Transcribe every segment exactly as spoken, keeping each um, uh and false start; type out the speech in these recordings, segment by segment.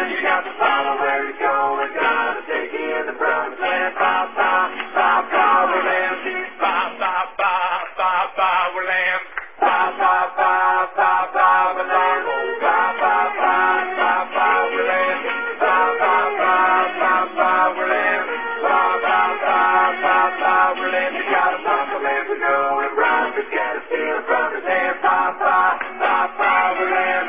land. You got to follow where you're going. Gotta take you in the promised land. Ba, ba, ba, power land. Ba, ba, ba, ba, power land. Ba, ba, ba, ba, power land. Ba, ba, ba, ba, power land. Ba, ba, ba, ba, power land. Ba, ba, ba, ba, power land. You gotta follow where you're going. Right, you gotta steal from his hand. Ba, ba, ba, power land.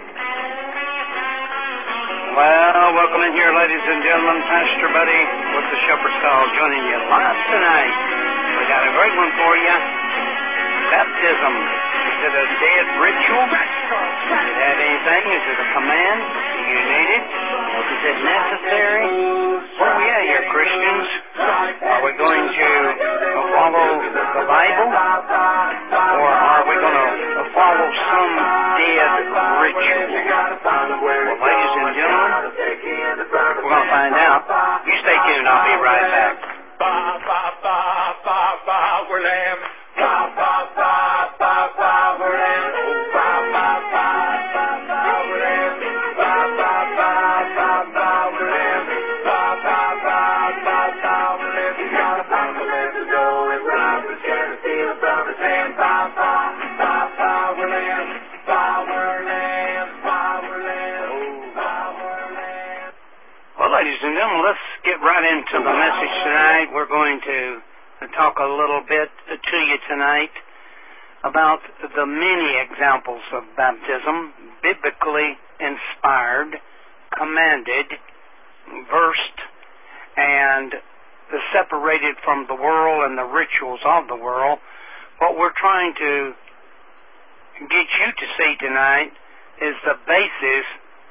Well, welcome in here, ladies and gentlemen. Pastor Buddy with the Shepherd's Call joining you live tonight. We got a great one for you. Baptism. Is it a dead ritual? Does it have anything? Is it a command? Do you need it? Is it necessary? Where are we at here, Christians? Are we going to follow the Bible? Or are we going to follow some dead ritual? Well, ladies and gentlemen, we're going to find out. You stay tuned. I'll be right back. Ba, ba, ba, ba, ba, we're lamb. Ba, ba, ba, ba, ba, we're lamb. Ba, ba, ba, ba, ba, we're lamb. Ba, ba, ba, ba, ba, we're lamb. Ba, ba, ba, ba, ba, we're lamb. You gotta find the land to go and rob the scared to steal from his hand. Ba, ba, ba, ba, we're lamb. Ba, we're lamb. Ba, we're lamb. Ba, we're lamb. Well, ladies and gentlemen, let's get right into the message tonight. We're going to talk a little bit to you tonight about the many examples of baptism, biblically inspired, commanded, versed, and separated from the world and the rituals of the world. What we're trying to get you to see tonight is the basis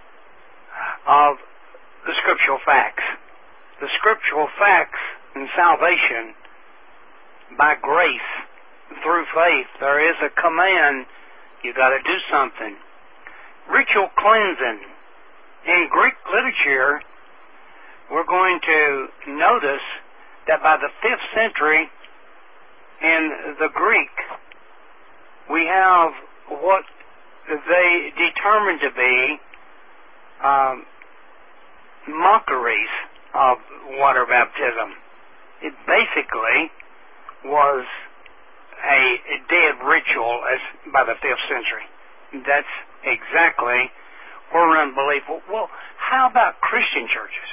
of the scriptural facts. The scriptural facts in salvation by grace through faith. There is a command. You got to do something. Ritual cleansing. In Greek literature, we're going to notice that by the fifth century in the Greek, we have what they determined to be um, mockeries of water baptism. It basically was a dead ritual as by the fifth century. That's exactly where unbelief. Well, how about Christian churches?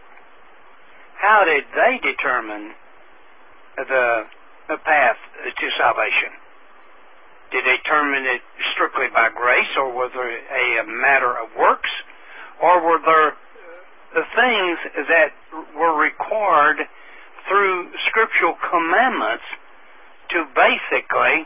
How did they determine the, the path to salvation? Did they determine it strictly by grace, or was there a, a matter of works, or were there the things that were required through scriptural commandments to basically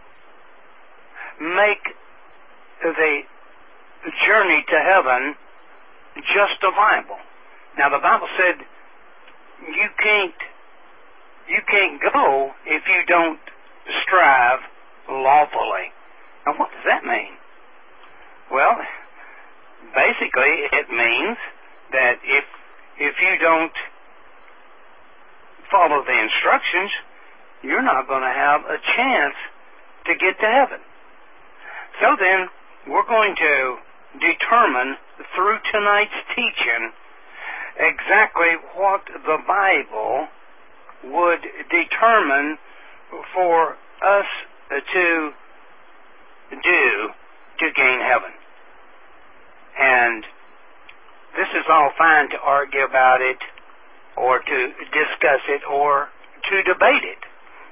make the journey to heaven justifiable? Now, the Bible said you can't you can't go if you don't strive lawfully. Now, what does that mean? Well, basically, it means that if if you don't follow the instructions, you're not going to have a chance to get to heaven. So then, we're going to determine through tonight's teaching exactly what the Bible would determine for us to do to gain heaven. And this is all fine to argue about it, or to discuss it, or to debate it.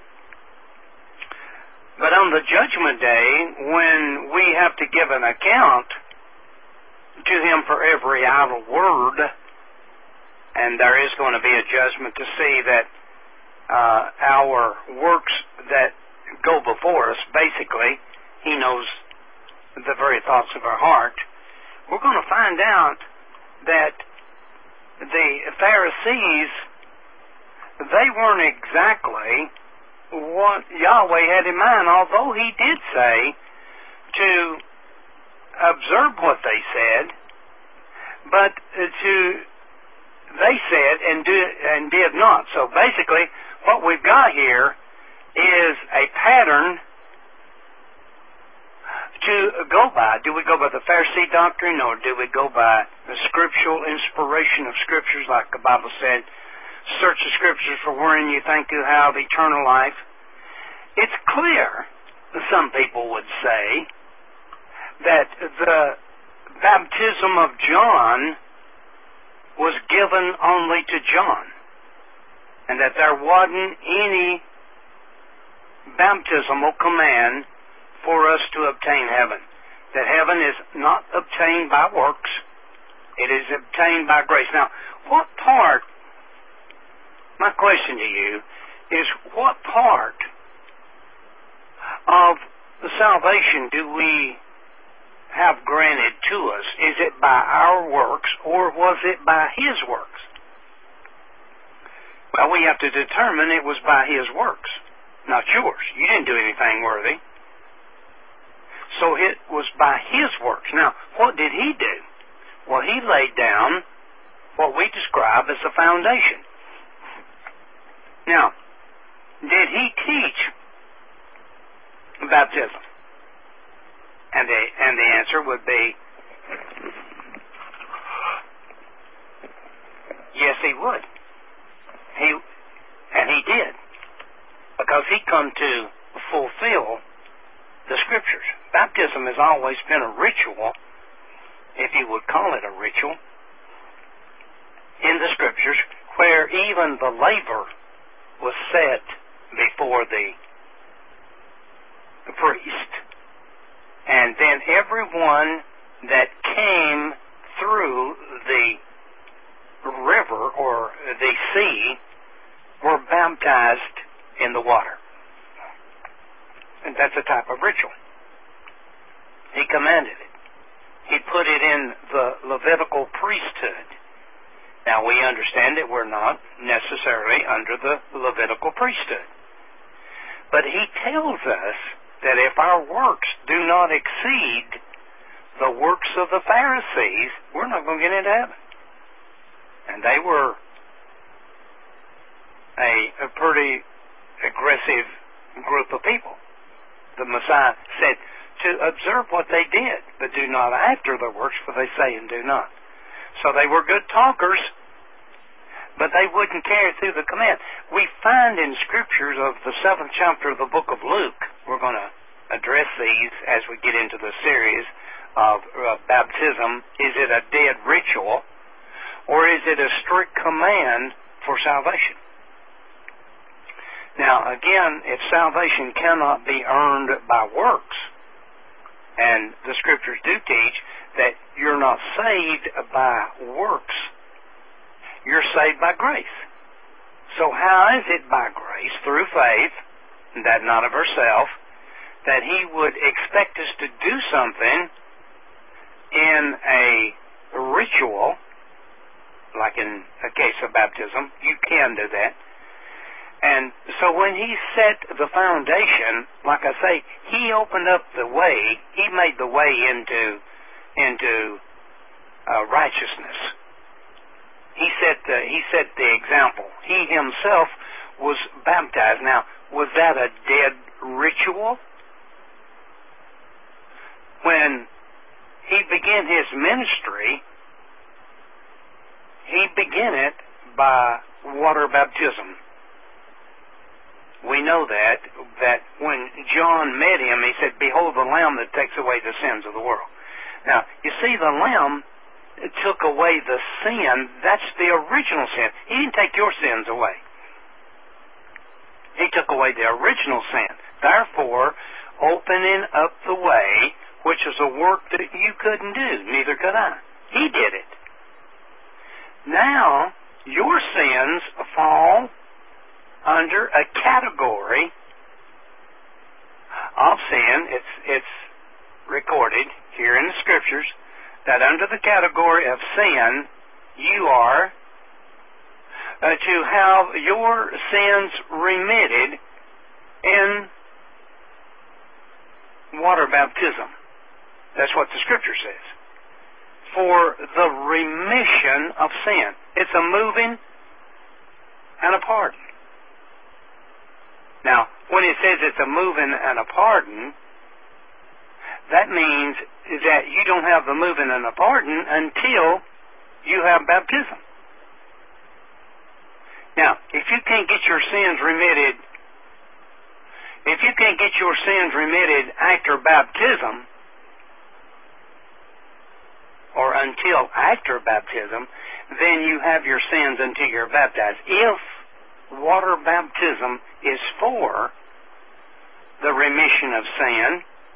But on the judgment day, when we have to give an account to Him for every idle word, and there is going to be a judgment to see that uh, our works that go before us, basically, He knows the very thoughts of our heart, we're going to find out that the Pharisees, they weren't exactly what Yahweh had in mind, although He did say to observe what they said, but to they said and do and did not. So basically, what we've got here is a pattern to go by? Do we go by the Pharisee doctrine, or do we go by the scriptural inspiration of Scriptures, like the Bible said, search the Scriptures for wherein you think you have eternal life? It's clear, some people would say, that the baptism of John was given only to John, and that there wasn't any baptismal command for us to obtain heaven. That heaven is not obtained by works, it is obtained by grace. Now, what part, my question to you is, what part of the salvation do we have granted to us? Is it by our works, or was it by His works? Well, we have to determine it was by His works, not yours. You didn't do anything worthy. So it was by His works. Now, what did He do? Well, He laid down what we describe as the foundation. Now, did He teach baptism? And the, and the answer would be, yes, He would. He, and He did. Because He come to fulfill the Scriptures. Baptism has always been a ritual, if you would call it a ritual, in the Scriptures, where even the laver was set before the, the priest. And then everyone that came through the river or the sea were baptized in the water. And that's a type of ritual. He commanded it. He put it in the Levitical priesthood. Now, we understand that we're not necessarily under the Levitical priesthood. But He tells us that if our works do not exceed the works of the Pharisees, we're not going to get into heaven. And they were a, a pretty aggressive group of people. The Messiah said to observe what they did, but do not after their works, for they say and do not. So they were good talkers, but they wouldn't carry through the command. We find in Scriptures of the seventh chapter of the book of Luke, we're going to address these as we get into the series of uh, baptism. Is it a dead ritual, or is it a strict command for salvation? Now, again, if salvation cannot be earned by works, and the Scriptures do teach that you're not saved by works, you're saved by grace. So how is it by grace, through faith, that not of ourselves, that He would expect us to do something in a ritual, like in a case of baptism? You can do that. And so when He set the foundation, like I say, He opened up the way. He made the way into into uh, righteousness. He set the, He set the example. He Himself was baptized. Now, was that a dead ritual? When He began His ministry, He began it by water baptism. We know that, that when John met Him, He said, "Behold the Lamb that takes away the sins of the world." Now, you see, the Lamb took away the sin. That's the original sin. He didn't take your sins away. He took away the original sin. Therefore, opening up the way, which is a work that you couldn't do, neither could I. He did it. Now, your sins fall under a category of sin. It's it's recorded here in the Scriptures that under the category of sin, you are uh, to have your sins remitted in water baptism. That's what the Scripture says. For the remission of sin. It's a moving and a pardon. Now, when it says it's a moving and a pardon, that means that you don't have the moving and the pardon until you have baptism. Now, if you can't get your sins remitted, if you can't get your sins remitted after baptism, or until after baptism, then you have your sins until you're baptized. If water baptism is for the remission of sin,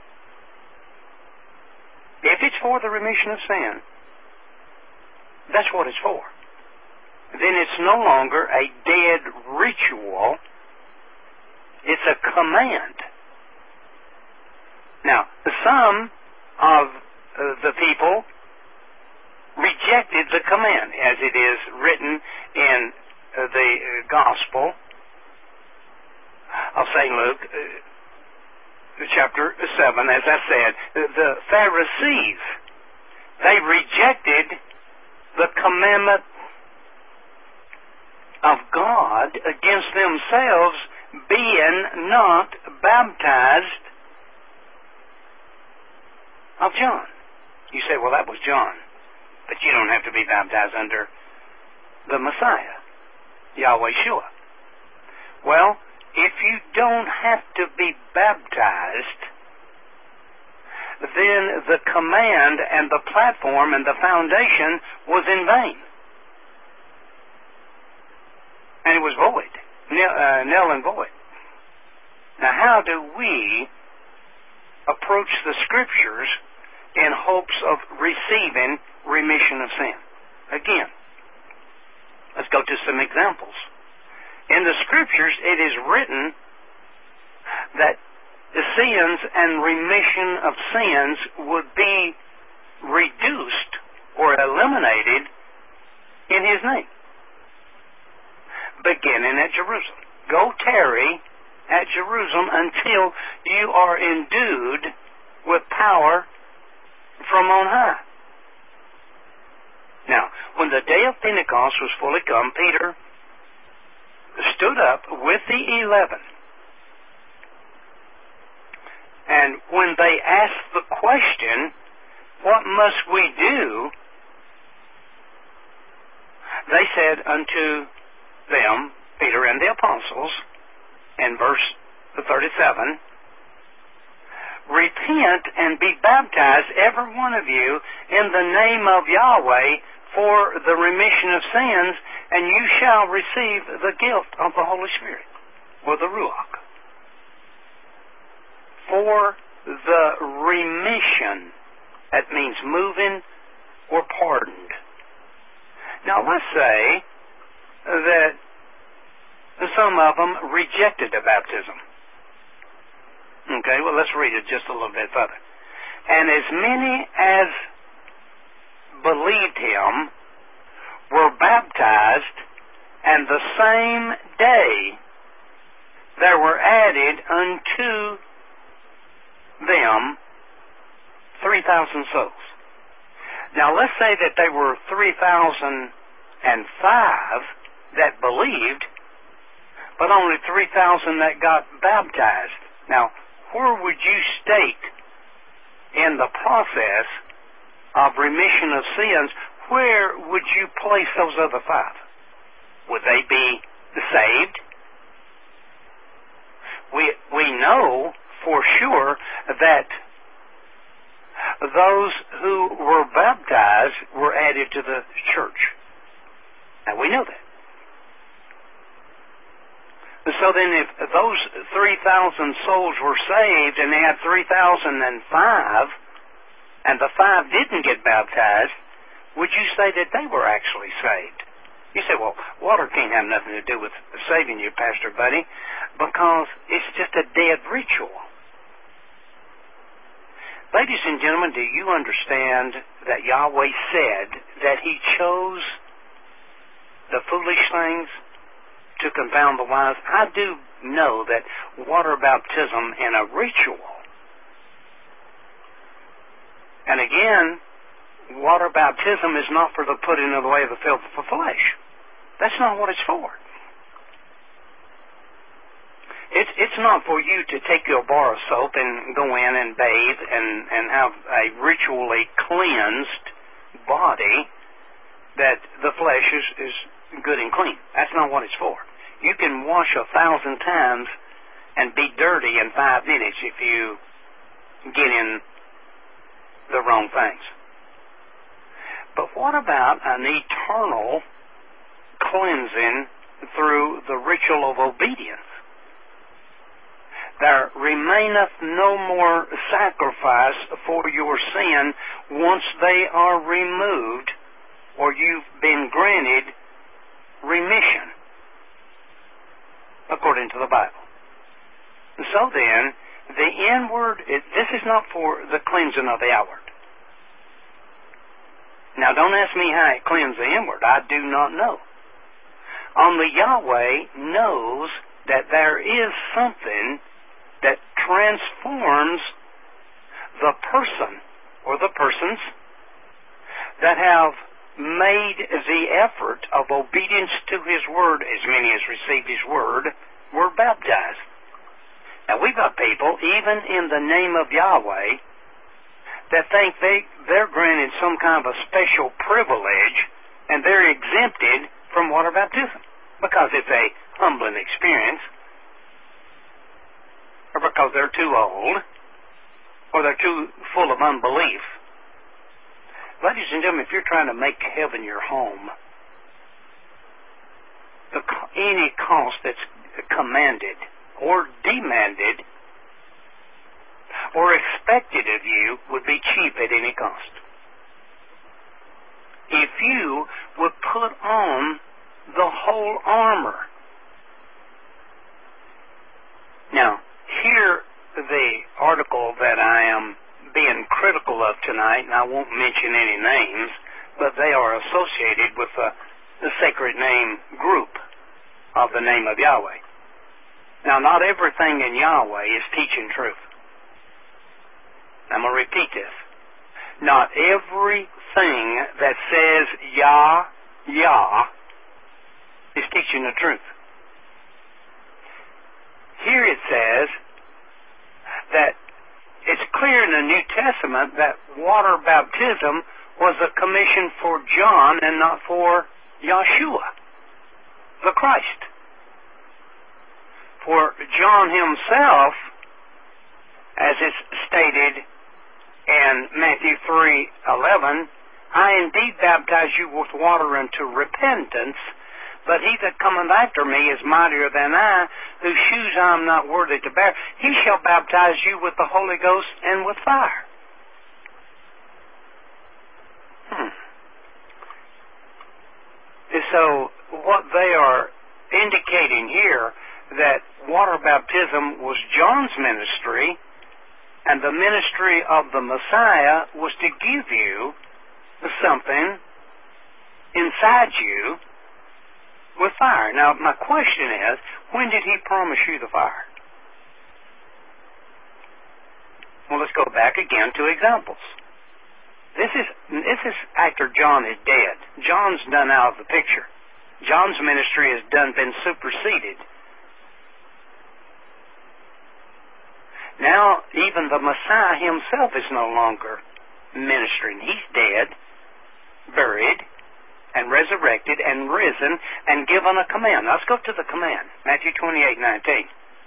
if it's for the remission of sin, that's what it's for. Then it's no longer a dead ritual. It's a command. Now, some of uh, the people rejected the command as it is written in uh, the uh, Gospel of Saint Luke, uh, chapter seven, as I said. The Pharisees, they rejected the commandment of God against themselves, being not baptized of John. You say, well, that was John. But you don't have to be baptized under the Messiah, Yahweh Shua. Well, if you don't have to be baptized, then the command and the platform and the foundation was in vain. And it was void, nil, uh, null and void. Now, how do we approach the Scriptures in hopes of receiving remission of sin? Again, let's go to some examples. In the Scriptures, it is written that the sins and remission of sins would be reduced or eliminated in His name, beginning at Jerusalem. Go tarry at Jerusalem until you are endued with power from on high. Now, when the day of Pentecost was fully come, Peter stood up with the eleven. And when they asked the question, what must we do? They said unto them, Peter and the apostles, in verse thirty-seven, repent and be baptized, every one of you, in the name of Yahweh for the remission of sins, and you shall receive the gift of the Holy Spirit, or the Ruach. For the remission, that means moving or pardoned. Now let's say that some of them rejected the baptism. Okay, well, let's read it just a little bit further. And as many as believed him were baptized, and the same day there were added unto them three thousand souls. Now, let's say that there were three thousand five that believed, but only three thousand that got baptized. Now, where would you state in the process of remission of sins, where would you place those other five? Would they be saved? We, we know for sure that those who were baptized were added to the church. Now, we know that. So then if those three thousand souls were saved and they had three thousand five, and the five didn't get baptized, would you say that they were actually saved? You say, well, water can't have nothing to do with saving you, Pastor Buddy, because it's just a dead ritual. Ladies and gentlemen, do you understand that Yahweh said that He chose the foolish things to confound the wise? I do know that water baptism in a ritual, and again, water baptism is not for the putting away of the filth of the flesh. That's not what it's for. It's it's not for you to take your bar of soap and go in and bathe and, and have a ritually cleansed body that the flesh is, is good and clean. That's not what it's for. You can wash a thousand times and be dirty in five minutes if you get in the wrong things. But what about an eternal cleansing through the ritual of obedience? There remaineth no more sacrifice for your sin once they are removed, or you've been granted remission, according to the Bible. So then, the inward, this is not for the cleansing of the outward. Now, don't ask me how it cleanses the inward. I do not know. Only Yahweh knows that there is something that transforms the person or the persons that have made the effort of obedience to His Word, as many as received His Word, were baptized. Now, we've got people, even in the name of Yahweh, that think they, they're granted some kind of a special privilege and they're exempted from water baptism because it's a humbling experience, or because they're too old, or they're too full of unbelief. Ladies and gentlemen, if you're trying to make heaven your home, the, any cost that's commanded or demanded or expected of you would be cheap at any cost. If you would put on the whole armor. Now, here the article that I am being critical of tonight, and I won't mention any names, but they are associated with the, the sacred name group of the name of Yahweh. Now, not everything in Yahweh is teaching truth. I'm going to repeat this. Not everything that says Yah, Yah, is teaching the truth. Here it says that it's clear in the New Testament that water baptism was a commission for John and not for Yeshua, the Christ. For John himself, as it's stated in Matthew three eleven, I indeed baptize you with water unto repentance, but he that cometh after me is mightier than I, whose shoes I am not worthy to bear. He shall baptize you with the Holy Ghost and with fire. Hmm. So what they are indicating here, that water baptism was John's ministry, and the ministry of the Messiah was to give you something inside you with fire. Now, my question is, when did he promise you the fire? Well, let's go back again to examples. This is this is after John is dead. John's done out of the picture. John's ministry has done been superseded. Now, even the Messiah himself is no longer ministering. He's dead, buried, and resurrected, and risen, and given a command. Now, let's go to the command. Matthew twenty-eight nineteen.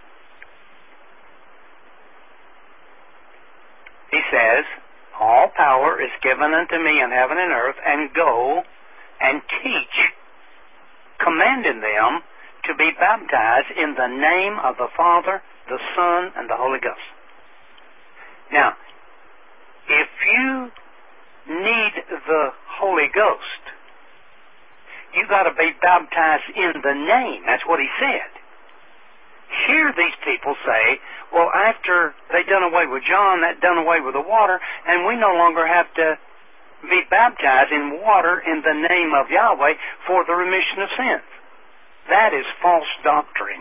He says, all power is given unto me in heaven and earth, and go and teach, commanding them to be baptized in the name of the Father, the Son, and the Holy Ghost. Now, if you need the Holy Ghost, you got to be baptized in the name. That's what he said. Here these people say, well, after they done away with John, that done away with the water, and we no longer have to be baptized in water in the name of Yahweh for the remission of sins. That is false doctrine.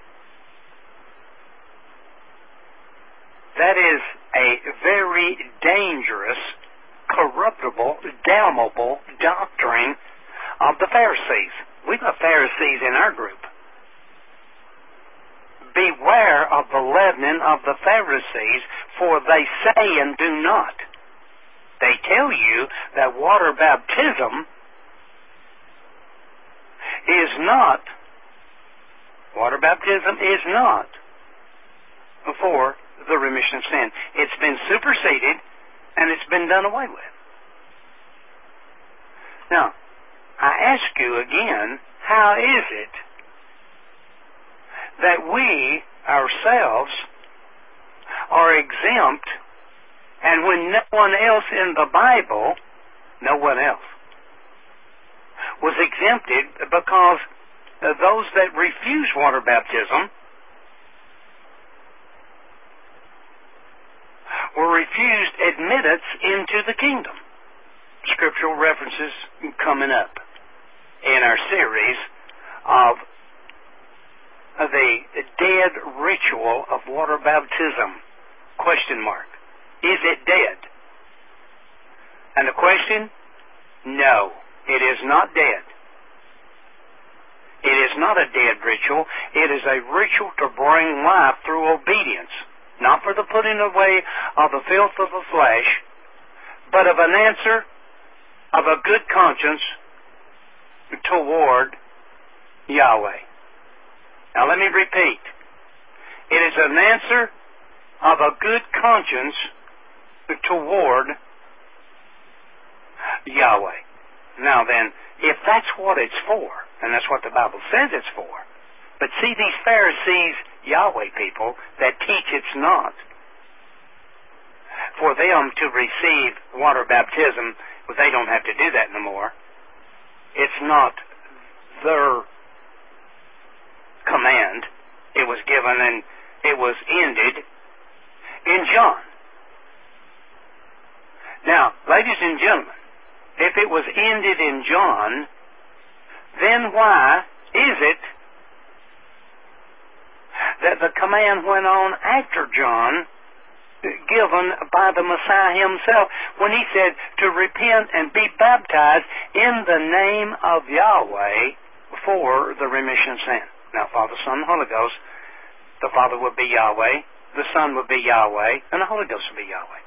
That is a very dangerous, corruptible, damnable doctrine of the Pharisees. We've got Pharisees in our group. beware of the leavening of the Pharisees, for they say and do not. They tell you that water baptism is not, water baptism is not for the remission of sin. It's been superseded and it's been done away with. Now, I ask you again, how is it that we ourselves are exempt, and when no one else in the Bible, no one else, was exempted, because uh, those that refuse water baptism were refused admittance into the kingdom? Scriptural references coming up in our series of the dead ritual of water baptism. Question mark. Is it dead? And the question, no, it is not dead. It is not a dead ritual. It is a ritual to bring life through obedience, not for the putting away of the filth of the flesh, but of an answer of a good conscience toward Yahweh. Now let me repeat. It is an answer of a good conscience toward Yahweh. Now then, if that's what it's for, and that's what the Bible says it's for, but see these Pharisees, Yahweh people, that teach it's not, for them to receive water baptism, well, they don't have to do that no more. It's not their command. It was given and it was ended in John. Now, ladies and gentlemen, if it was ended in John, then why is it that the command went on after John, given by the Messiah himself, when he said to repent and be baptized in the name of Yahweh for the remission of sin? Now, Father, Son, and Holy Ghost, the Father would be Yahweh, the Son would be Yahweh, and the Holy Ghost would be Yahweh.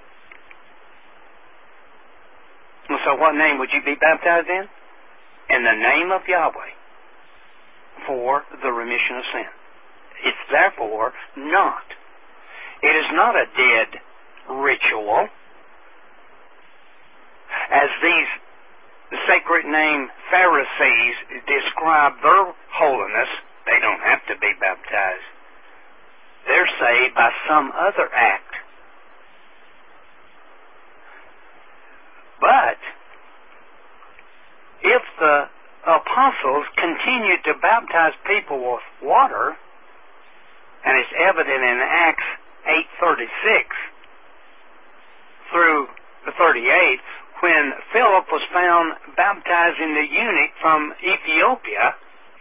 So what name would you be baptized in? In the name of Yahweh for the remission of sin. It's therefore not. It is not a dead ritual, as these sacred name Pharisees describe their holiness. They don't have to be baptized. They're saved by some other act. But if the apostles continued to baptize people with water, and it's evident in Acts eight thirty-six through thirty-eight, when Philip was found baptizing the eunuch from Ethiopia,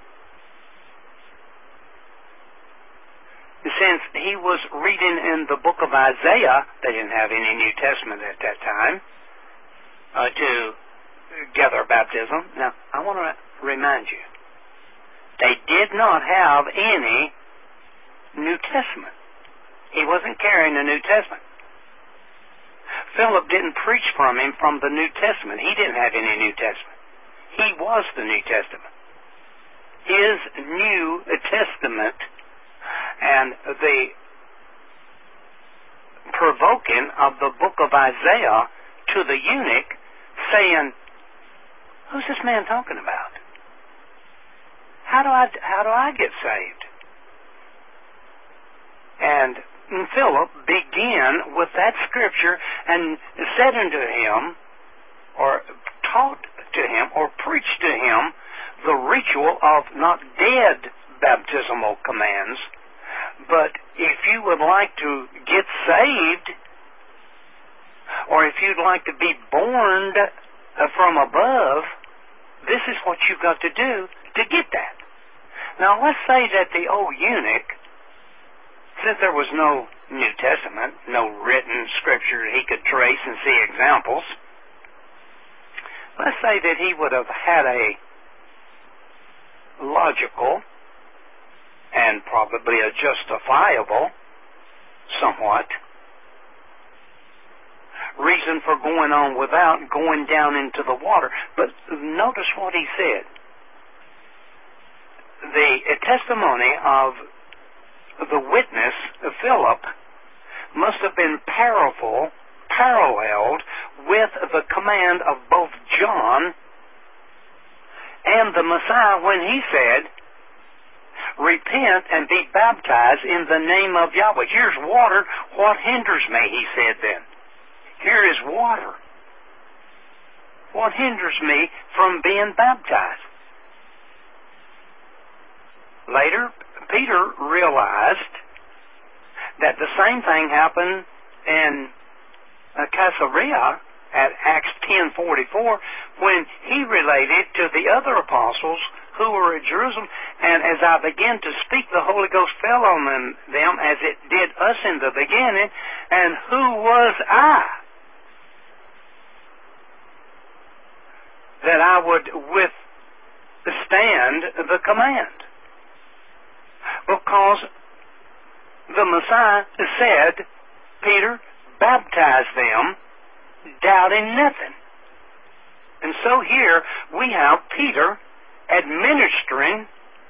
since he was reading in the book of Isaiah, they didn't have any New Testament at that time, uh, to gather baptism. Now, I want to remind you, they did not have any New Testament. He wasn't carrying the New Testament. Philip didn't preach from him from the New Testament. He didn't have any New Testament. He was the New Testament. His New Testament and the provoking of the book of Isaiah to the eunuch, saying, "Who's this man talking about? How do I how do I get saved?" And Philip began with that scripture and said unto him, or taught to him, or preached to him the ritual of not dead baptismal commands, but if you would like to get saved, or if you'd like to be born from above, this is what you've got to do to get that. Now, let's say that the old eunuch, since there was no New Testament, no written scripture he could trace and see examples, let's say that he would have had a logical and probably a justifiable, somewhat, reason for going on without going down into the water. But notice what he said. The testimony of the witness, Philip, must have been powerful, paralleled with the command of both John and the Messiah when he said, repent and be baptized in the name of Yahweh. Here's water. What hinders me, he said then. Here is water. What hinders me from being baptized? Later, Peter realized that the same thing happened in uh, Caesarea at Acts ten forty-four when he related to the other apostles who were at Jerusalem, and as I began to speak, the Holy Ghost fell on them, them as it did us in the beginning, and who was I that I would withstand the command? Because the Messiah said, Peter, baptize them, doubting nothing. And so here we have Peter administering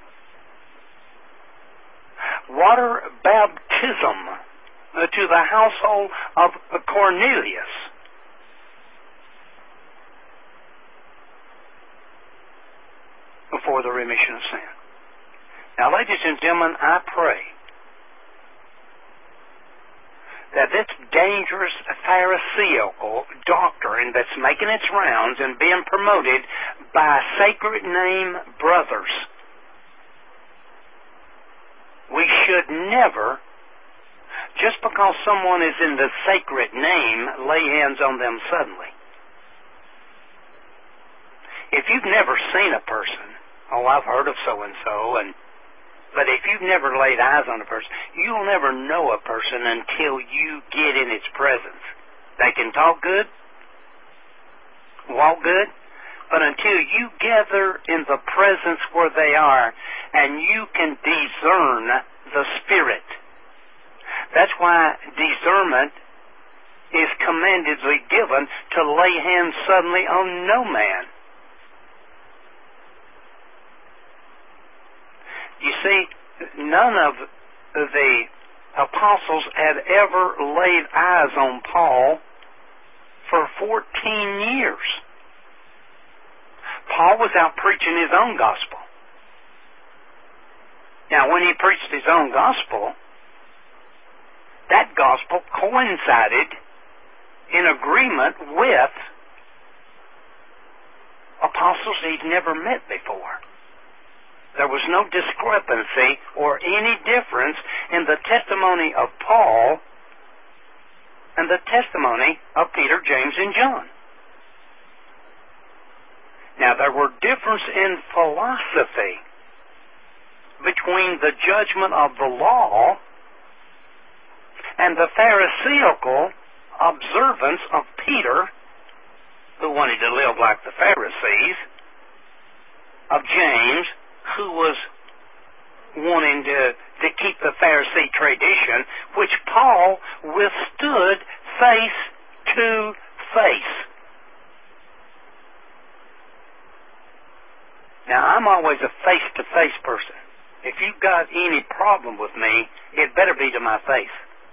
water baptism to the household of Cornelius. For the remission of sin. Now, ladies and gentlemen, I pray that this dangerous Pharisaical doctrine that's making its rounds and being promoted by sacred name brothers, we should never, just because someone is in the sacred name, lay hands on them suddenly. If you've never seen a person, oh, I've heard of so-and-so, and but if you've never laid eyes on a person, you'll never know a person until you get in its presence. They can talk good, walk good, but until you gather in the presence where they are and you can discern the Spirit. That's why discernment is commandedly given to lay hands suddenly on no man. You see, none of the apostles had ever laid eyes on Paul for fourteen years. Paul was out preaching his own gospel. Now, when he preached his own gospel, that gospel coincided in agreement with apostles he'd never met before. There was no discrepancy or any difference in the testimony of Paul and the testimony of Peter, James, and John. Now, there were differences in philosophy between the judgment of the law and the Pharisaical observance of Peter, who wanted to live like the Pharisees, of James, who was wanting to, to keep the Pharisee tradition, which Paul withstood face to face. Now, I'm always a face-to-face person. If you've got any problem with me, it better be to my face.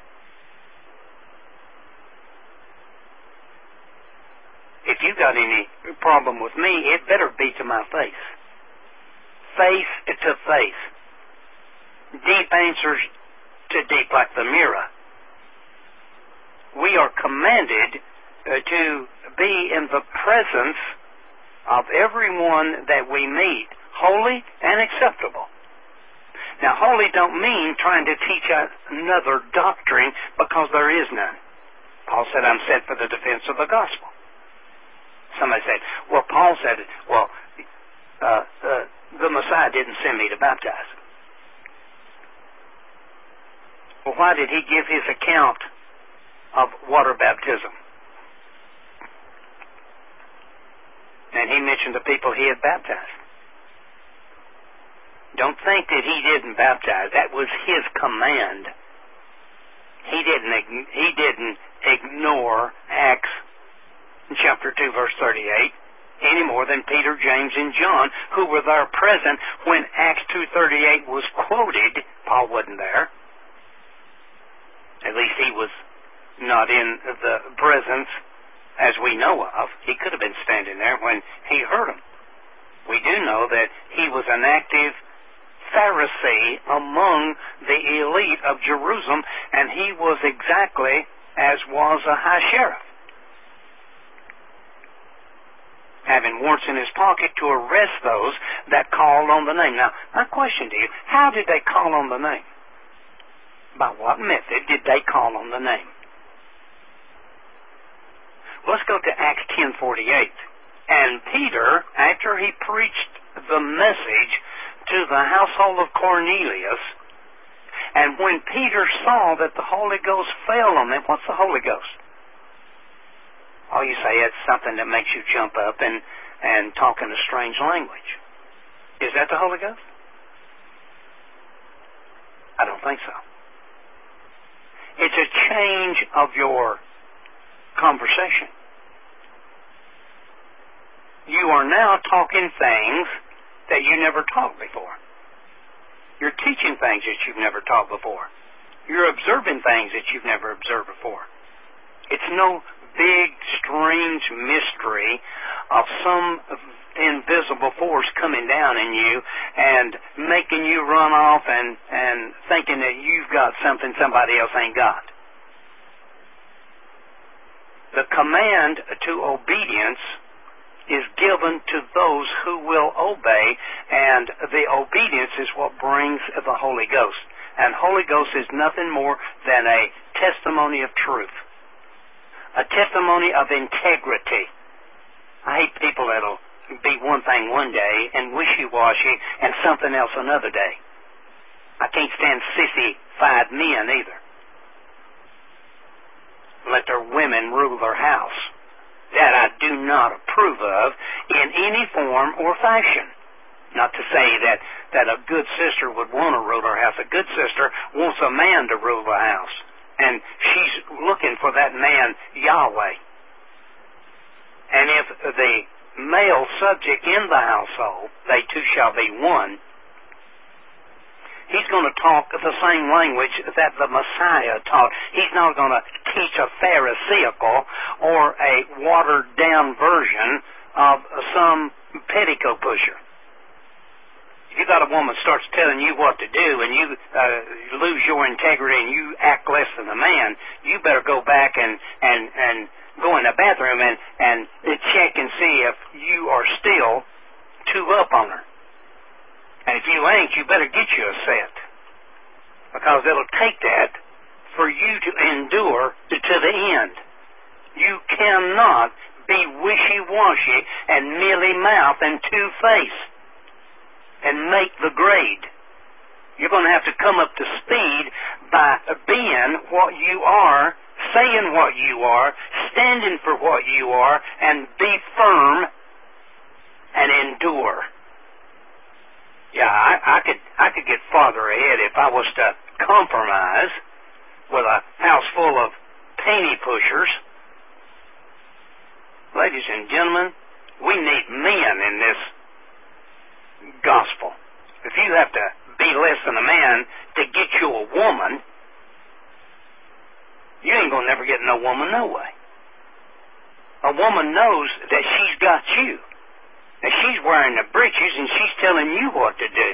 If you've got any problem with me, it better be to my face. Face to face. Deep answers to deep, like the mirror. We are commanded uh, to be in the presence of everyone that we meet, holy and acceptable. Now, holy don't mean trying to teach another doctrine, because there is none. Paul said, I'm sent for the defense of the gospel. Somebody said, well, Paul said, well, uh, uh, the Messiah didn't send me to baptize. Well, why did he give his account of water baptism? And he mentioned the people he had baptized. Don't think that he didn't baptize. That was his command. He didn't, he didn't ignore Acts chapter two, verse thirty-eight, any more than Peter, James, and John, who were there present when Acts two thirty-eight was quoted. Paul wasn't there. At least he was not in the presence as we know of. He could have been standing there when he heard them. We do know that he was an active Pharisee among the elite of Jerusalem, and he was exactly as was a high sheriff, having warrants in his pocket to arrest those that called on the name. Now, my question to you, how did they call on the name? By what method did they call on the name? Let's go to Acts ten forty-eight. And Peter, after he preached the message to the household of Cornelius, and when Peter saw that the Holy Ghost fell on them, what's the Holy Ghost? Oh, you say it's something that makes you jump up and, and talk in a strange language. Is that the Holy Ghost? I don't think so. It's a change of your conversation. You are now talking things that you never talked before. You're teaching things that you've never taught before. You're observing things that you've never observed before. It's no big, strange mystery of some invisible force coming down in you and making you run off and, and thinking that you've got something somebody else ain't got. The command to obedience is given to those who will obey, and the obedience is what brings the Holy Ghost. And Holy Ghost is nothing more than a testimony of truth, a testimony of integrity. I hate people that'll be one thing one day and wishy-washy and something else another day. I can't stand sissy-fied men either. Let their women rule their house. That I do not approve of in any form or fashion. Not to say that, that a good sister would want to rule her house. A good sister wants a man to rule the house. And she's looking for that man, Yahweh. And if the male subject in the household, they two shall be one, he's going to talk the same language that the Messiah taught. He's not going to teach a Pharisaical or a watered-down version of some petticoat pusher. If you got a woman starts telling you what to do and you uh, lose your integrity and you act less than a man, you better go back and, and, and go in the bathroom and, and check and see if you are still two up on her. And if you ain't, you better get you a set. Because it'll take that for you to endure to, to the end. You cannot be wishy-washy and mealy-mouthed and two-faced and make the grade. You're going to have to come up to speed by being what you are, saying what you are, standing for what you are, and be firm and endure. Yeah, I, I could I could get farther ahead if I was to compromise with a house full of penny pushers. Ladies and gentlemen, we need men in this gospel. If you have to be less than a man to get you a woman, you ain't gonna never get no woman no way. A woman knows that she's got you. And she's wearing the breeches and she's telling you what to do.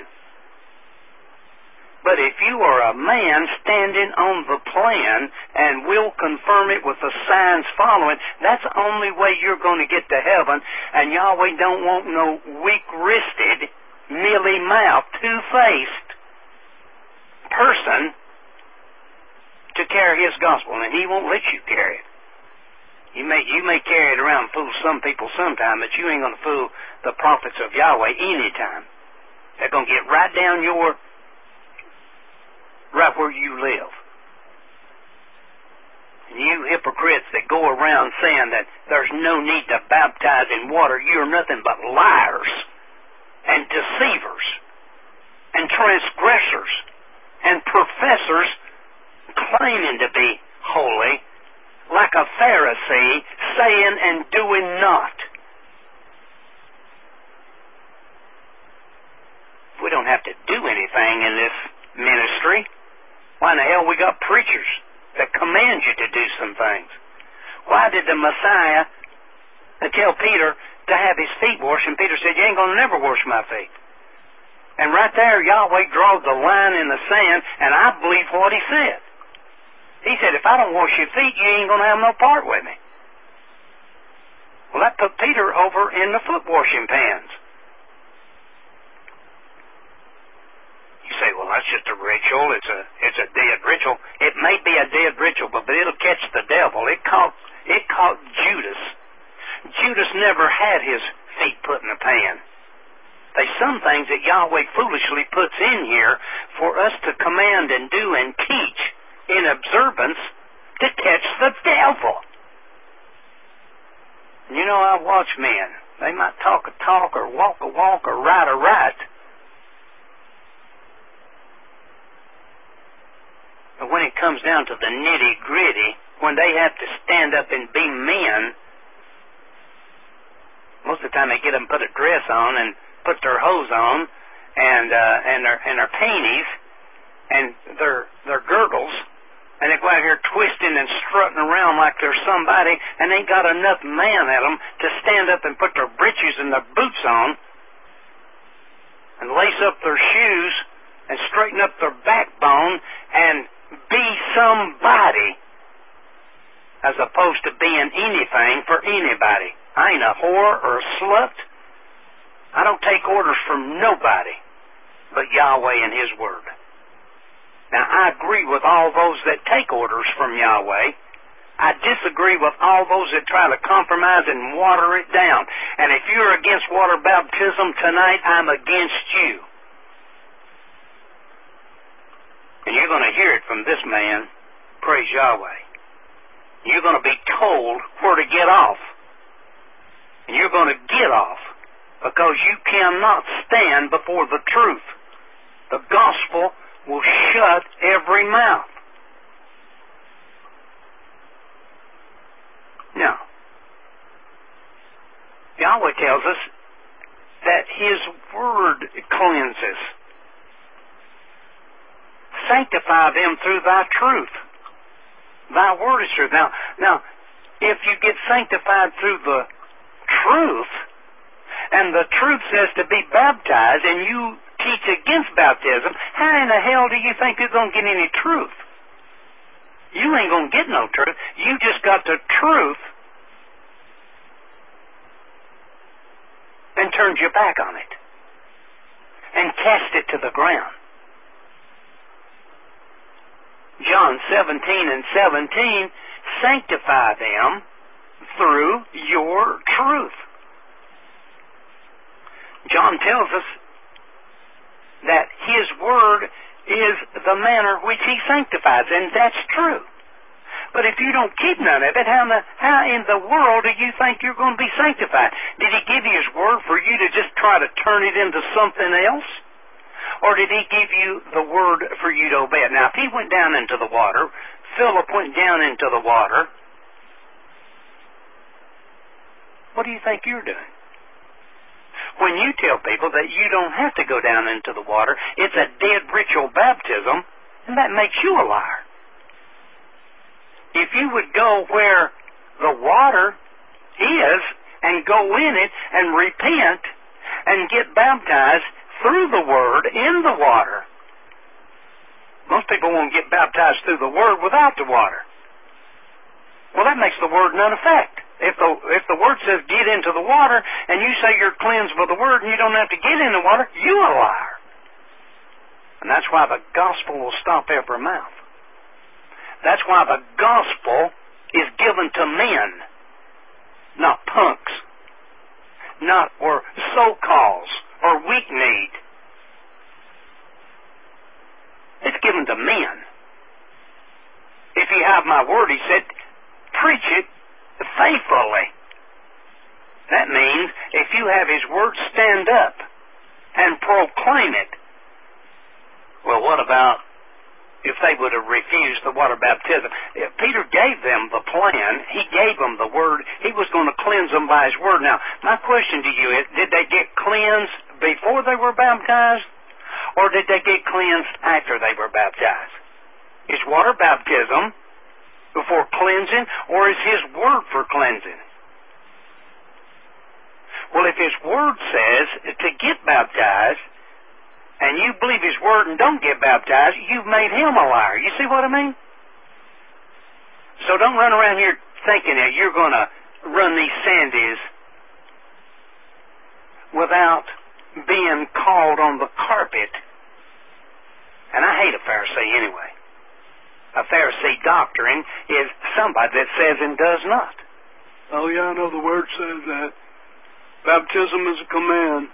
But if you are a man standing on the plan and will confirm it with the signs following, that's the only way you're going to get to heaven. And Yahweh don't want no weak-wristed, mealy-mouthed, two-faced person to carry his gospel. And he won't let you carry it. You may you may carry it around and fool some people sometime, but you ain't going to fool the prophets of Yahweh anytime. They're going to get right down your, right where you live. And you hypocrites that go around saying that there's no need to baptize in water, you're nothing but liars and deceivers and anything in this ministry. Why in the hell we got preachers that command you to do some things? Why did the Messiah tell Peter to have his feet washed, and Peter said, you ain't going to never wash my feet? And right there, Yahweh drew the line in the sand, and I believe what he said. He said, if I don't wash your feet, you ain't going to have no part with me. Well, that put Peter over in the foot washing pans. You say, well, that's just a ritual. It's a it's a dead ritual. It may be a dead ritual, but it'll catch the devil. It caught it caught Judas. Judas never had his feet put in a pan. There's some things that Yahweh foolishly puts in here for us to command and do and teach in observance to catch the devil. You know, I watch men. They might talk a talk or walk a walk or write a write. But when it comes down to the nitty-gritty, when they have to stand up and be men, most of the time they get them put a dress on and put their hose on and uh, and their and their panties and their their girdles, and they go out here twisting and strutting around like they're somebody, and they ain't got enough man at them to stand up and put their breeches and their boots on and lace up their shoes and straighten up their backbone and be somebody, as opposed to being anything for anybody. I ain't a whore or a slut. I don't take orders from nobody but Yahweh and His Word. Now, I agree with all those that take orders from Yahweh. I disagree with all those that try to compromise and water it down. And if you're against water baptism tonight, I'm against you. And you're going to hear it from this man, praise Yahweh. You're going to be told where to get off. And you're going to get off because you cannot stand before the truth. The gospel will shut every mouth. Now, Yahweh tells us that His Word cleanses. Sanctify them through Thy truth. Thy Word is truth. Now, now, if you get sanctified through the truth, and the truth says to be baptized, and you teach against baptism, how in the hell do you think you're going to get any truth? You ain't going to get no truth. You just got the truth and turned your back on it and cast it to the ground. John seventeen and seventeen, sanctify them through your truth. John tells us that His Word is the manner which He sanctifies, and that's true. But if you don't keep none of it, how in the, how in the world do you think you're going to be sanctified? Did He give you His Word for you to just try to turn it into something else? Or did He give you the Word for you to obey it? Now, if He went down into the water, Philip went down into the water, what do you think you're doing? When you tell people that you don't have to go down into the water, it's a dead ritual baptism, and that makes you a liar. If you would go where the water is and go in it and repent and get baptized through the Word in the water. Most people won't get baptized through the Word without the water. Well, that makes the Word none effect. If the if the Word says get into the water, and you say you're cleansed by the Word, and you don't have to get in the water, you're a liar. And that's why the gospel will stop every mouth. That's why the gospel is given to men, not punks, not or so-calls or weak-kneed. It's given to men. If you have my word, he said, preach it faithfully. That means if you have His Word, stand up and proclaim it. Well, what about if they would have refused the water baptism? If Peter gave them the plan. He gave them the Word. He was going to cleanse them by His Word. Now, my question to you is, did they get cleansed before they were baptized? or did they get cleansed after they were baptized? Is water baptism before cleansing, or is His Word for cleansing? Well, if His Word says to get baptized, and you believe His Word and don't get baptized, you've made Him a liar. You see what I mean? So don't run around here thinking that you're going to run these Sandys without being called on the carpet. And I hate a Pharisee anyway. A Pharisee doctrine is somebody that says and does not. Oh, yeah, I know the Word says that. Baptism is a command.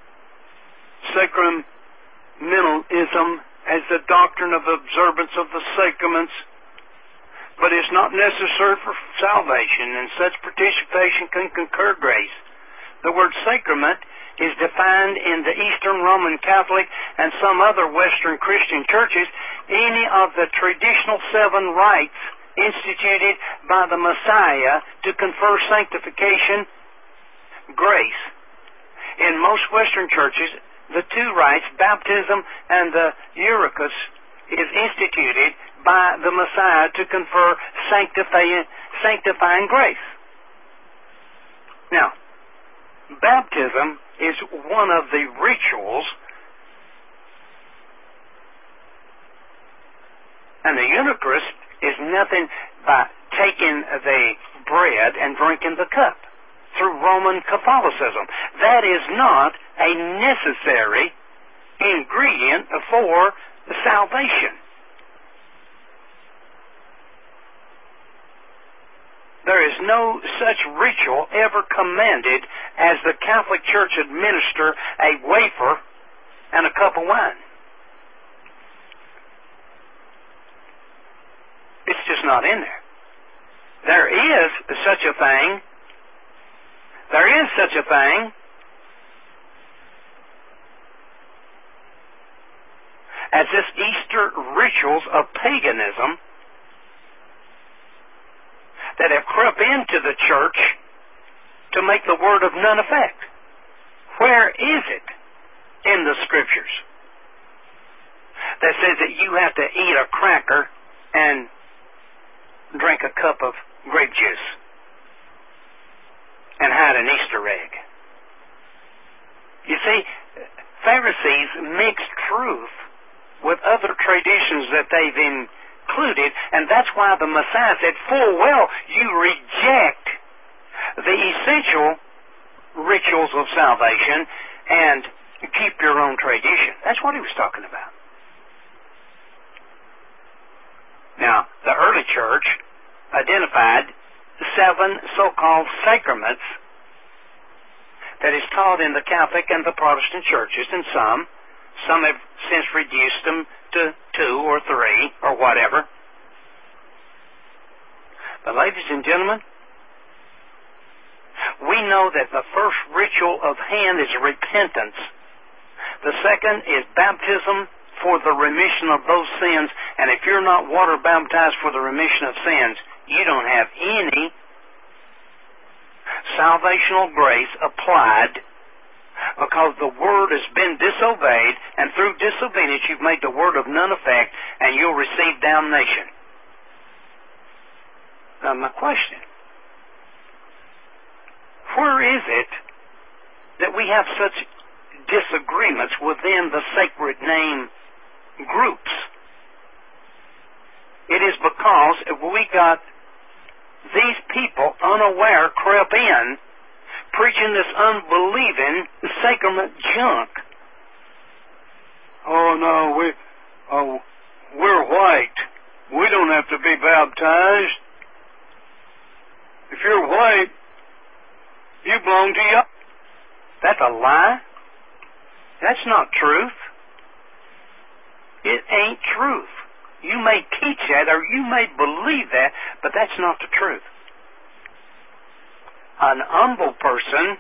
Sacramentalism as the doctrine of observance of the sacraments, but it's not necessary for salvation, and such participation can concur grace. The word sacrament is defined in the Eastern Roman Catholic and some other Western Christian churches, any of the traditional seven rites instituted by the Messiah to confer sanctification, grace. In most Western churches, the two rites, baptism and the Eucharist, is instituted by the Messiah to confer sanctifying, sanctifying grace. Now, baptism is one of the rituals, and the Eucharist is nothing but taking the bread and drinking the cup through Roman Catholicism. That is not a necessary ingredient for salvation. There is no such ritual ever commanded as the Catholic Church administer a wafer and a cup of wine. It's just not in there. There is such a thing. There is such a thing as this Easter rituals of paganism that have crept into the church to make the word of none effect. Where is it in the Scriptures that says that you have to eat a cracker and drink a cup of grape juice and hide an Easter egg? You see, Pharisees mix truth with other traditions that they've included, and that's why the Messiah said full well, you reject the essential rituals of salvation and keep your own tradition. That's what he was talking about. Now, the early church identified seven so-called sacraments that is taught in the Catholic and the Protestant churches, and some, some have since reduced them to two or three or whatever. But ladies and gentlemen, we know that the first ritual of hand is repentance. The second is baptism for the remission of those sins, and if you're not water baptized for the remission of sins, you don't have any salvational grace applied, because the word has been disobeyed, and through disobedience you've made the word of none effect, and you'll receive damnation. Now my question, where is it that we have such disagreements within the sacred name groups? It is because we got these people unaware crept in preaching this unbelieving sacrament junk. Oh, no, we, oh, we're white. We don't have to be baptized. If you're white, you belong to you. That's a lie. That's not truth. It ain't truth. You may teach that or you may believe that, but that's not the truth. An humble person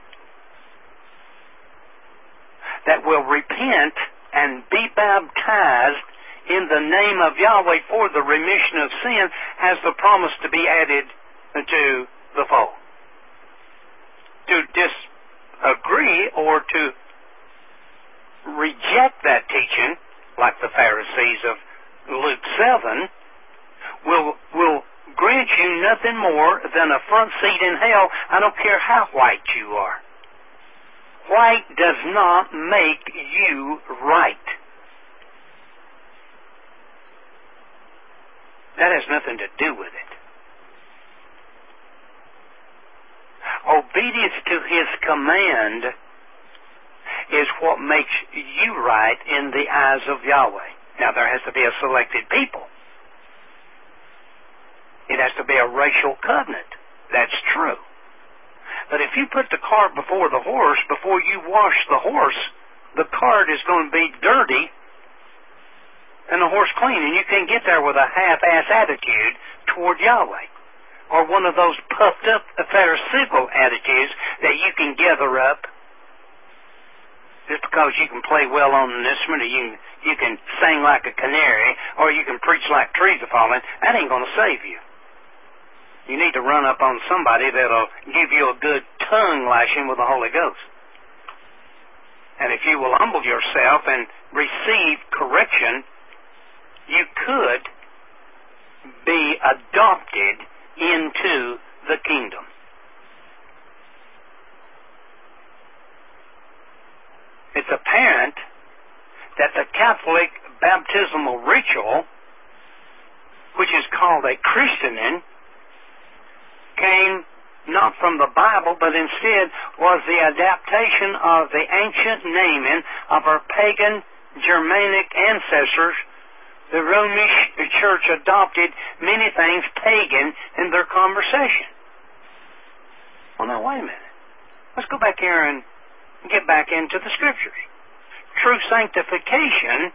that will repent and be baptized in the name of Yahweh for the remission of sin has the promise to be added to the fold. To disagree or to reject that teaching like the Pharisees of Luke seven, will will grant you nothing more than a front seat in hell. I don't care how white you are. White does not make you right. That has nothing to do with it. Obedience to His command is what makes you right in the eyes of Yahweh. Now, there has to be a selected people. It has to be a racial covenant. That's true. But if you put the cart before the horse, before you wash the horse, the cart is going to be dirty and the horse clean. And you can get there with a half-ass attitude toward Yahweh. Or one of those puffed-up Pharisaical attitudes that you can gather up just because you can play well on an instrument, or you can, you can sing like a canary, or you can preach like trees are falling. That ain't going to save you. You need to run up on somebody that'll give you a good tongue lashing with the Holy Ghost. And if you will humble yourself and receive correction, you could be adopted into the kingdom. It's apparent that the Catholic baptismal ritual, which is called a christening, came not from the Bible, but instead was the adaptation of the ancient naming of our pagan Germanic ancestors. The Romish Church adopted many things pagan in their conversation. Well, now, wait a minute. Let's go back here and get back into the Scriptures. True sanctification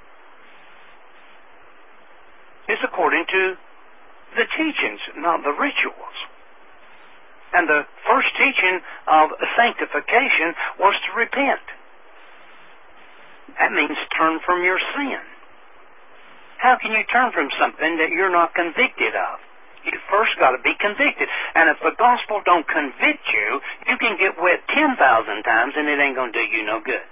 is according to the teachings, not the rituals. And the first teaching of sanctification was to repent. That means turn from your sin. How can you turn from something that you're not convicted of? You first got to be convicted. And if the gospel don't convict you, you can get wet ten thousand times and it ain't going to do you no good.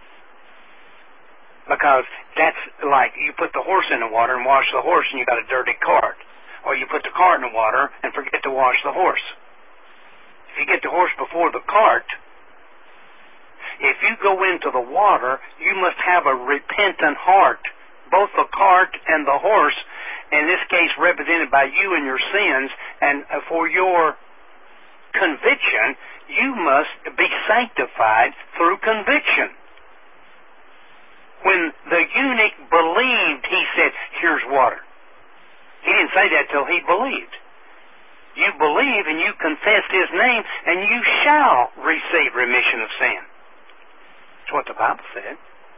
Because that's like you put the horse in the water and wash the horse and you got a dirty cart. Or you put the cart in the water and forget to wash the horse. If you get the horse before the cart, if you go into the water, you must have a repentant heart. Both the cart and the horse, in this case represented by you and your sins, and for your conviction, you must be sanctified through conviction. When the eunuch believed, he said, here's water. He didn't say that till he believed. You believe and you confess His name, and you shall receive remission of sin. That's what the Bible said.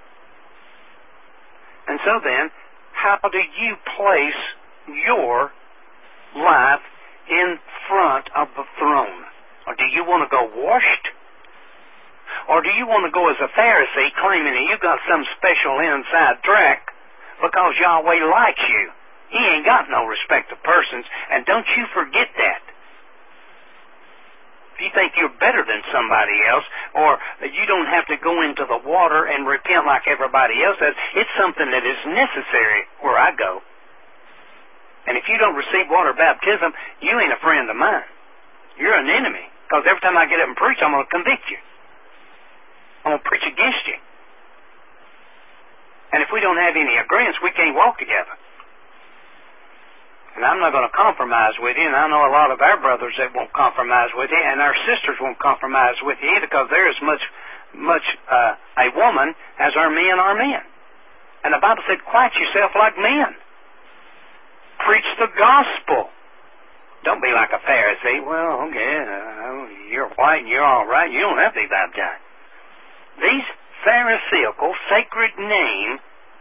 And so then, how do you place your life in front of the throne? Or do you want to go washed? Or do you want to go as a Pharisee claiming that you got some special inside track because Yahweh likes you? He ain't got no respect of persons, and don't you forget that. If you think you're better than somebody else, or you don't have to go into the water and repent like everybody else does, it's something that is necessary where I go. And if you don't receive water baptism, you ain't a friend of mine. You're an enemy, because every time I get up and preach, I'm going to convict you. I'm going to preach against you. And if we don't have any agreements, we can't walk together. And I'm not going to compromise with you, and I know a lot of our brothers that won't compromise with you, and our sisters won't compromise with you either, because they're as much, much uh, a woman as our men are men. And the Bible said, quiet yourself like men. Preach the gospel. Don't be like a Pharisee. Well, okay, uh, you're white and you're all right. You don't have to be baptized. These Pharisaical, sacred name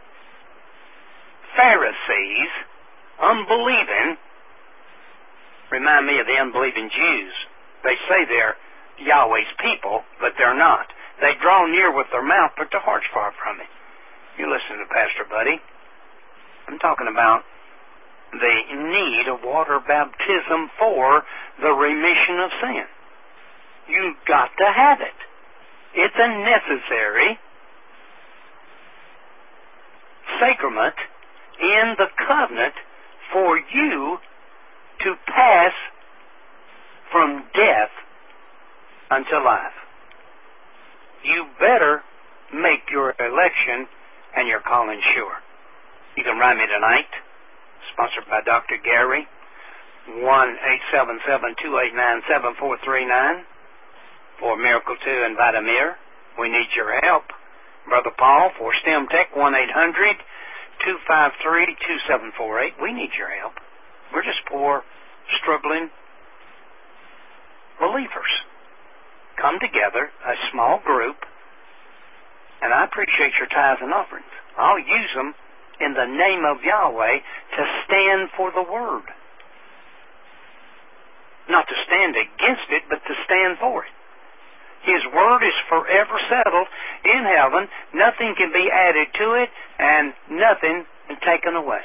Pharisees, unbelieving, remind me of the unbelieving Jews. They say they're Yahweh's people, but they're not. They draw near with their mouth, but their heart's far from it. You listen to Pastor Buddy. I'm talking about the need of water baptism for the remission of sin. You've got to have it. It's a necessary sacrament in the covenant for you to pass from death unto life. You better make your election and your calling sure. You can write me tonight, sponsored by Doctor Gary, one eight seven seven, two eight nine, seven four three nine, for Miracle two and Vitamir. We need your help. Brother Paul, for STEM Tech, one eight hundred, two five three, two seven four eight. We need your help. We're just poor, struggling believers. Come together, a small group, and I appreciate your tithes and offerings. I'll use them in the name of Yahweh to stand for the Word. Not to stand against it, but to stand for it. His Word is forever settled in heaven. Nothing can be added to it, and nothing taken away.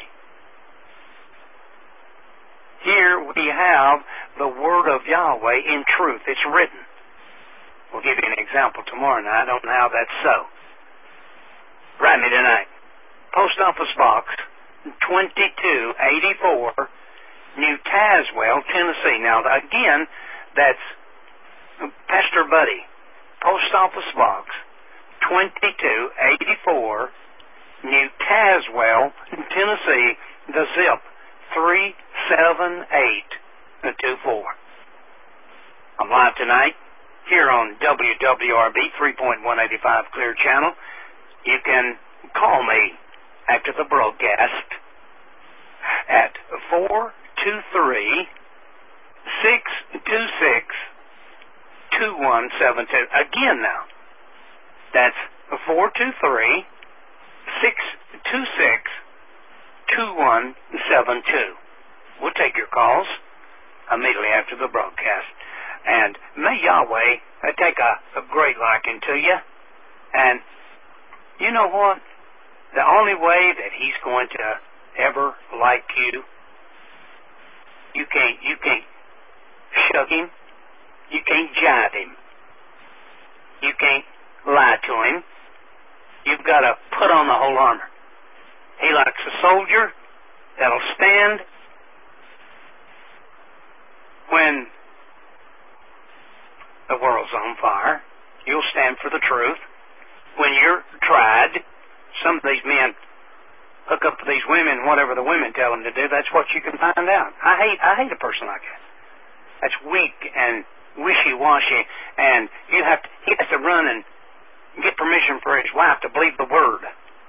Here we have the Word of Yahweh in truth. It's written. We'll give you an example tomorrow night on how that's so. Write me tonight. Post Office Box twenty-two eighty-four, New Tazewell, Tennessee. Now, again, that's Pastor Buddy. Post Office Box twenty-two eighty-four, New Tazewell, Tennessee. The zip three seven eight two four. I'm live tonight here on W W R B three point one eight five Clear Channel. You can call me after the broadcast at four two three, six two six, two one seven two. Again now, that's four two three, six two six, two one seven two. We'll take your calls immediately after the broadcast. And may Yahweh uh, take a, a great liking to you. And you know what? The only way that He's going to ever like you, you can't, you can't shug Him. You can't jive Him. You can't lie to Him. You've got to put on the whole armor. He likes a soldier that'll stand when the world's on fire. You'll stand for the truth. When you're tried, some of these men hook up to these women, whatever the women tell them to do, that's what you can find out. I hate I hate a person like that. That's weak and wishy-washy, and you have to, he has to run and get permission for his wife to believe the word.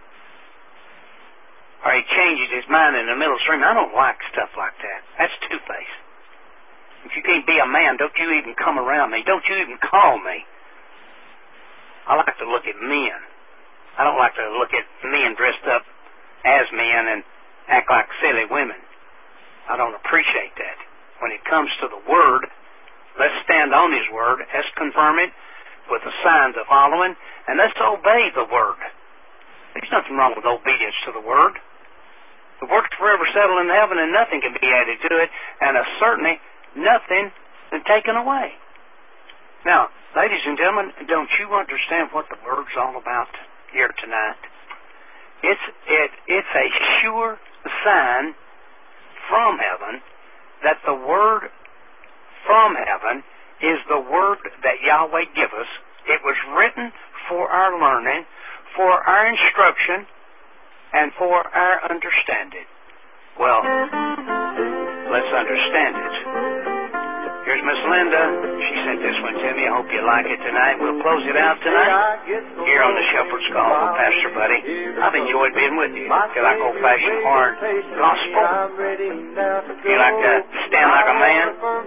Or he changes his mind in the middle of the stream. I don't like stuff like that. That's two-faced. If you can't be a man, don't you even come around me. Don't you even call me. I like to look at men. I don't like to look at men dressed up as men and act like silly women. I don't appreciate that. When it comes to the Word, let's stand on His Word. Let's confirm it with the signs of following, and let's obey the Word. There's nothing wrong with obedience to the Word. The Word's forever settled in heaven, and nothing can be added to it, and uh, certainly nothing taken away. Now, ladies and gentlemen, don't you understand what the Word's all about here tonight? It's it it's a sure sign from heaven that the Word from heaven is the Word that Yahweh give us. It was written for our learning, for our instruction, and for our understanding. Well, let's understand it. Here's Miss Linda. She sent this one to me. I hope you like it tonight. We'll close it out tonight here on the Shepherd's Call with Pastor Buddy. I've enjoyed being with you. If you like old-fashioned hard gospel, if you like to stand like a man,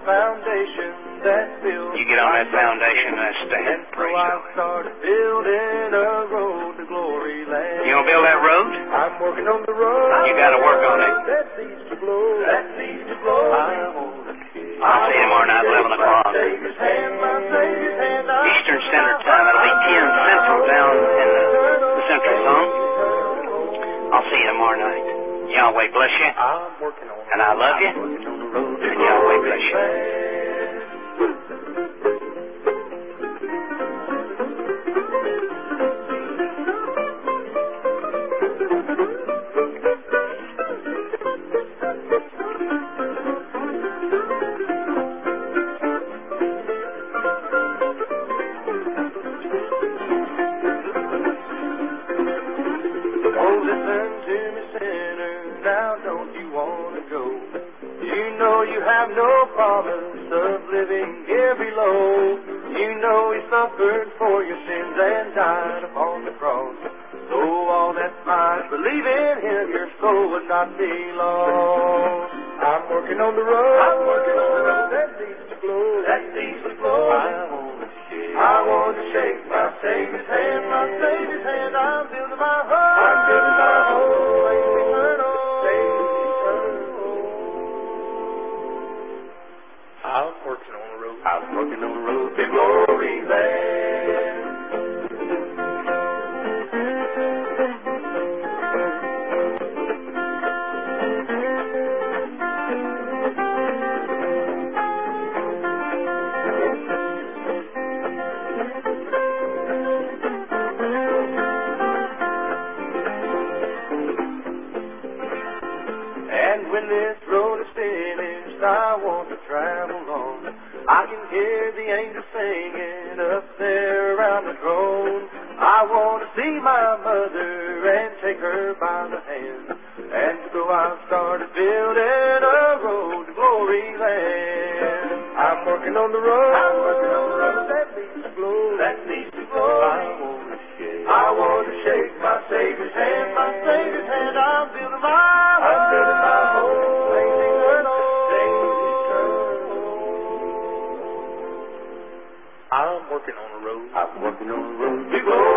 you get on that foundation and stand. Praise God. You gonna build that road? I'm working on the road. You gotta work on it. That needs to blow. That needs to blow. I'll see you tomorrow night, eleven o'clock. Eastern Standard Time. It'll be ten Central down in the, the Central Zone. I'll see you tomorrow night. Yahweh bless you. And I love you. And Yahweh bless you. know you have no promise of living here below. You know he suffered for your sins and died upon the cross. So all that might believe in him, your soul would not be lost. I'm working on the road. I'm working on the road that leads to glory. That leads to glory. I want to shake. I want to shake my Savior's hand. My Savior's hand. I'm building my home. I'm building my home. Faith eternal. Faith eternal. I'm working on the road. I'm working on the road to glory land. And when this road is finished, I want to travel on. I can hear the angels singing up there around the throne. I want to see my mother and take her by the hand. And so I've started building a road to glory land. I'm working on the road. I'm working on the road that leads to glory. That leads to glory. I want to shake. I want to shake my Savior's hand. My Savior's hand. I'm building my home. I'm building my home. Faith eternal. Faith eternal. I'm working on the road. I'm working on the road to glory.